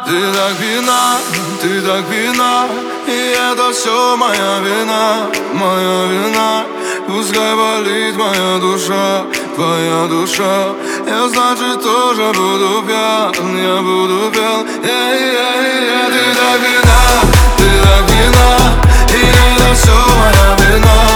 ты так пьяна, и это все моя вина. Пускай болит моя душа, твоя душа. Я, значит, тоже буду пьян, я буду пьян. Ты так пьяна, и это все моя вина.